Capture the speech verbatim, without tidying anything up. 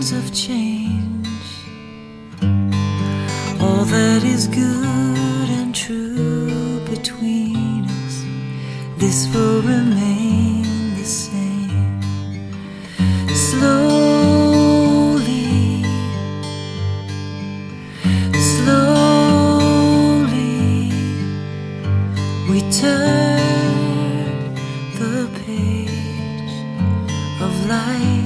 winds of change. All that is good and true between us, this will remain the same. Slowly, slowly, we turn the page of life.